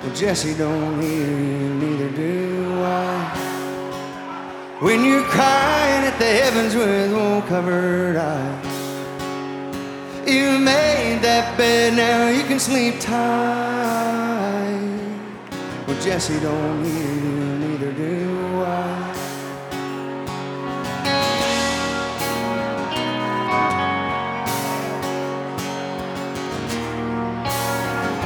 Well, Jesse don't hear you, neither do I. When you're crying at the heavens with one covered eye, you made that bed, now you can sleep tight. Well, Jesse don't hear you, neither do